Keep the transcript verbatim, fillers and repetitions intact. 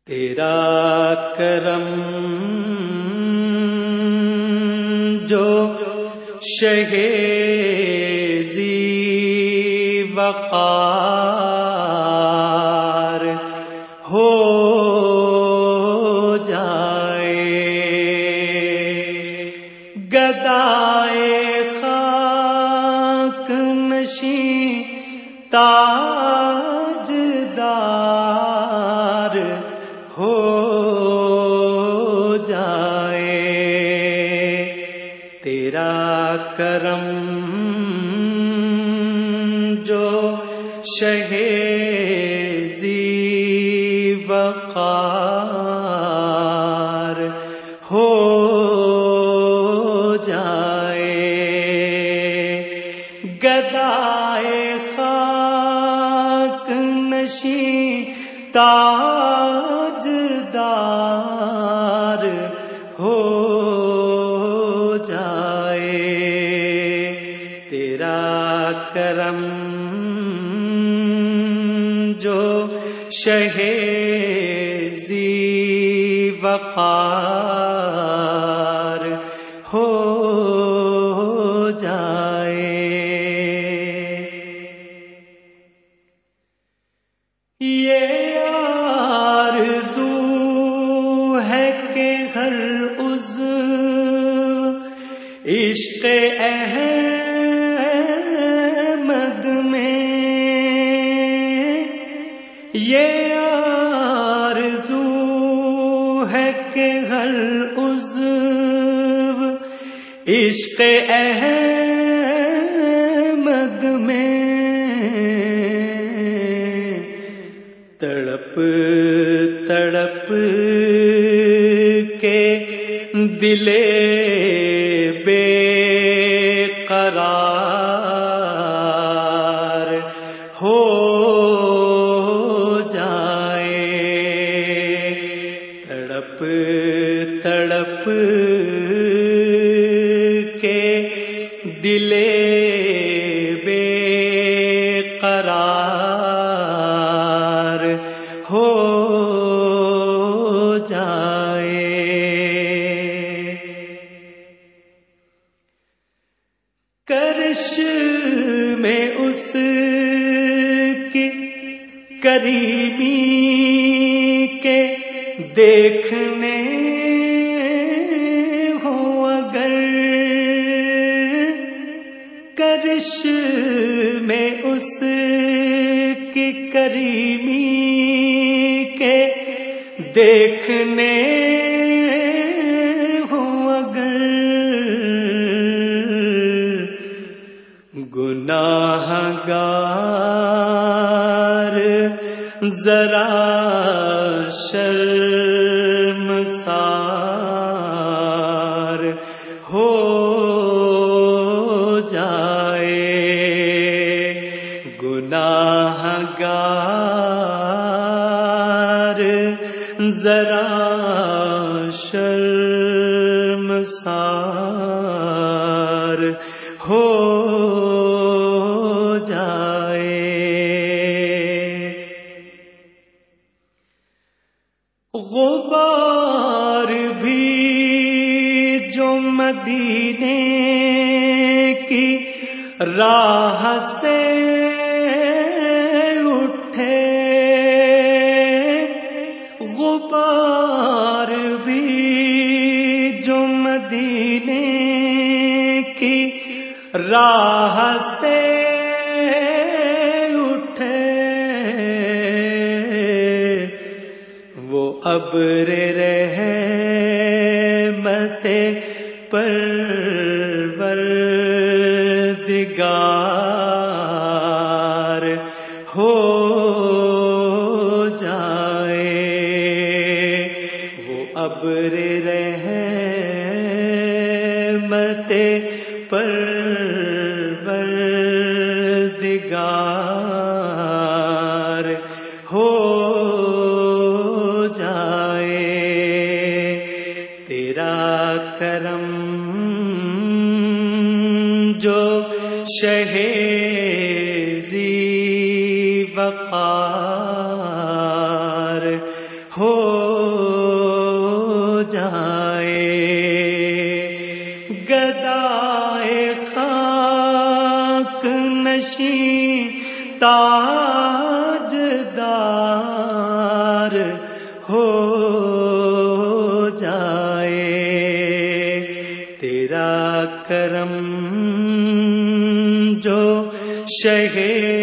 تیرا کرم جو شہ ذی وقار ہو جائے، گدائے خاک نشیں تاجدار ہو جائے، تیرا کرم جو شہ ذی وقار ہو جائے، گدائے خاک نشیں تاجدار ہو جائے، تیرا کرم جو شہ ذی وقار ہو جائے۔ یہ آرزو ہے کہ ہر عضو عشق احمد میں، یہ آرزو ہے کہ ہر عضو عشق احمد میں تڑپ تڑپ کے دل بے قرار ہو جائے، تڑپ تڑپ کے دل بے قرار ہو جائے۔ کرش میں اس کی کریمی کے دیکھنے ہو اگر، کرش میں اس کی کریمی کے دیکھنے ہو اگر، گناہ گار ذرا شرمسار ہو جائے، گناہ گار ذرا شرمسار ہو جائے۔ غبار بھی جو مدینے کی راہ سے اٹھے، غبار بھی جو مدینے کی راہ سے اٹھے، وہ ابر رحمت پروردگار ہو جائے، وہ ابر رحمت پروردگار ہو جائے، تیرا کرم جو شہ ذی وقار ہو نشین تاجدار ہو جائے، تیرا کرم جو شہ